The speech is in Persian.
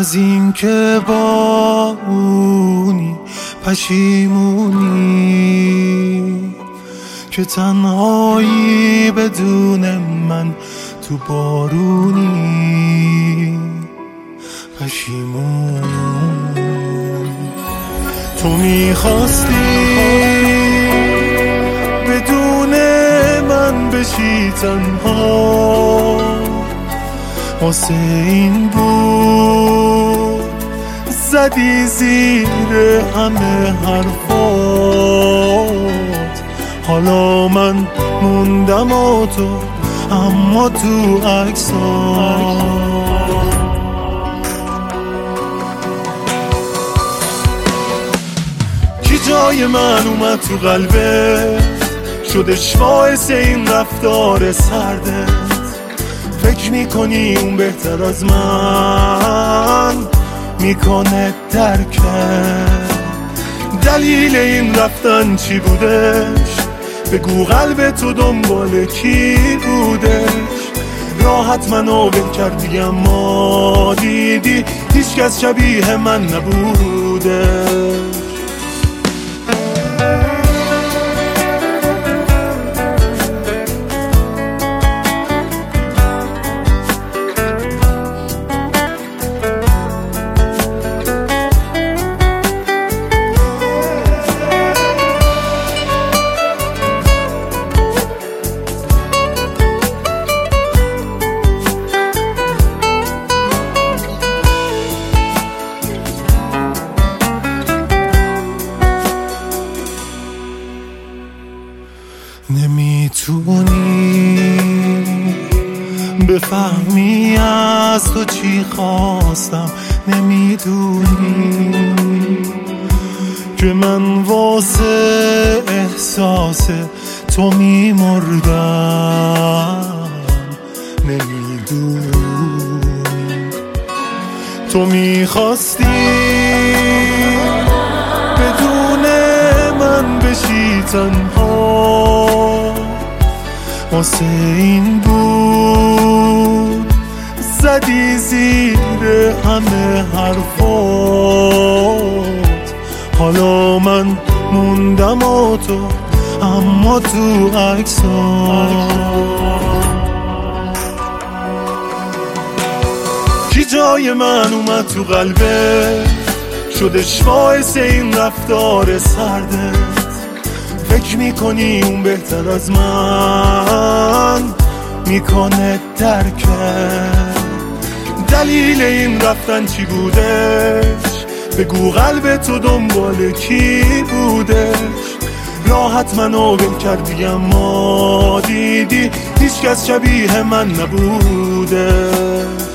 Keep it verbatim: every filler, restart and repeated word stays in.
از این که با اونی پشیمونی که تنهایی بدون من تو بارونی پشیمون. تو میخواستی بدون من بشی تنها، واسه این بود زدی زیر همه حرفات. حالا من موندم و تو اما تو عکسات. کی جای من اومد تو قلبت شدش باعث این رفتار سردت؟ فکر میکنی اون بهتر از من میکنه درکت؟ دلیل این رفتن چی بودش؟ بگو قلب تو دنبال کی بودش؟ راحت منو ول کردی اما دیدی هیچ کس شبیه من نبودش. نمیتونی بفهمی از تو چی خواستم، نمیدونی که من واسه احساس تو میمردم، نمیدونی تو میخواستی بدون من بشی تنها، واسه این بود زدی زیر همه حرفات. حالا من موندم و تو اما تو عکسات. کی جای من اومد تو قلبت شدش باعث این رفتار سردت؟ فکر میکنی اون بهتر از من میکنه درکت؟ دلیل این رفتن چی بودش؟ بگو قلب تو دنبال کی بودش؟ راحت منو ول کردی اما دیدی هیچ کس شبیه من نبودش.